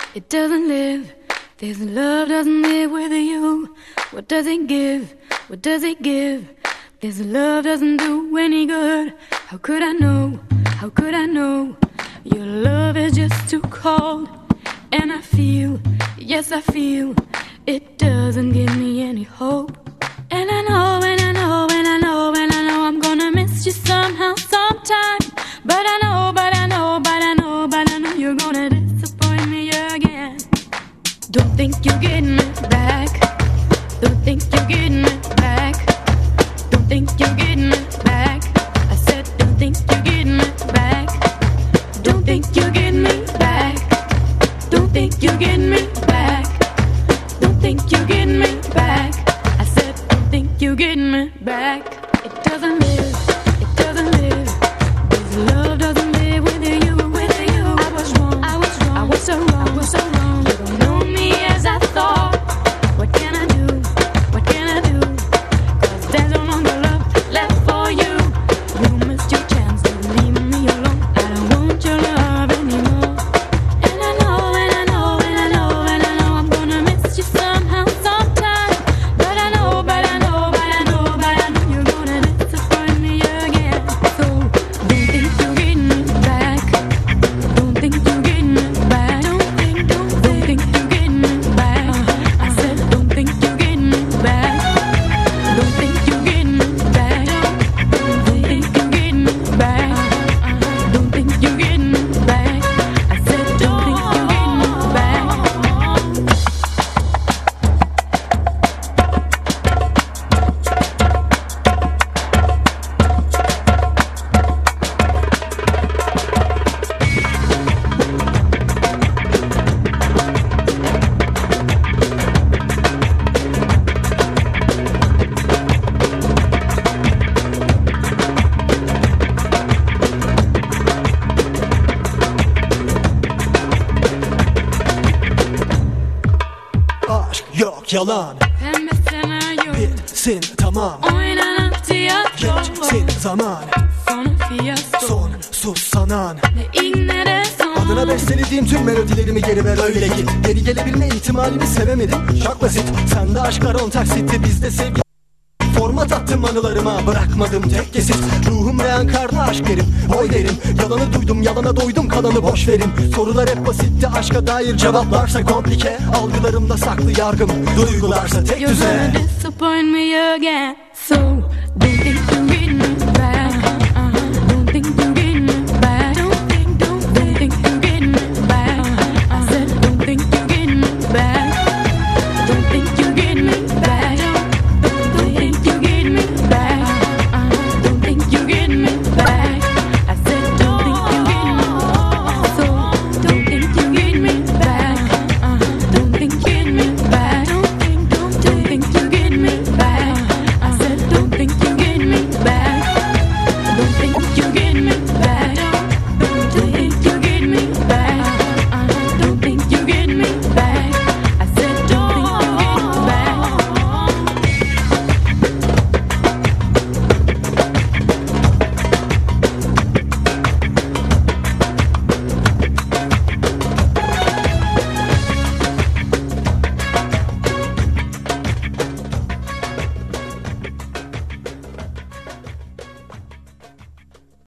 it doesn't live. This love doesn't live with you. What does it give? What does it give? This love doesn't do any good. How could I know? How could I know? Your love is just too cold. And I feel, yes I feel, it doesn't give me any hope. And I know, and I know, and I know, and I know I'm gonna miss you somehow, sometime. But I know, but I know, but I know, but I know you're gonna disappoint me again. Don't think you're getting me back. Don't think you're getting me back. Don't think you're getting me back. I said don't think you're getting me back. Don't think you're getting me back. Don't think you're getting me back. Don't think you're getting me back. I said don't think you're getting me back. It doesn't live. It doesn't live. This love doesn't live with you. With you. I was wrong. I was wrong. I was so wrong. I was so wrong. You don't know me as I thought. What can I do? What can I do? 'Cause there's no longer love left for you. You missed your chance to leave me alone. I don't want your love anymore. And I know, and I know, and I know, and I know I'm gonna miss you somehow, sometime. But I know, but I know, but I know, but I know you're gonna disappoint me again. So don't think you're getting me back. Don't think you're getting me back. Don't think you're getting me back. I said don't think you're getting me back. Don't think you're getting me back. Don't think you're getting me back. Don't think you're getting me back. I said don't think you're getting me back. Aşk yok yalan, Pembe senaryo, bitsin tamam. oynanan tiyatro. Geçsin zaman, Sonu fiyasko. sonsuz sanan. Ne ilk ne de son. Adına bestelediğim tüm melodilerimi geri ver öyle git. Geri gelebilme ihtimalini sevemedim. Çok basit, sende aşklar 10 taksitti, bizde sevgi. Format attım anılarıma, bırakmadım tek kesit. Ruhum reenkarna aşk derim, oy derim. Yalanı duydum, yalana doydum, kalanı boş verin. Sorular hep basitti, aşka dair cevaplarsa komplike. Algılarımda saklı yargım, duygularsa tek You're düze. gonna disappoint me again. So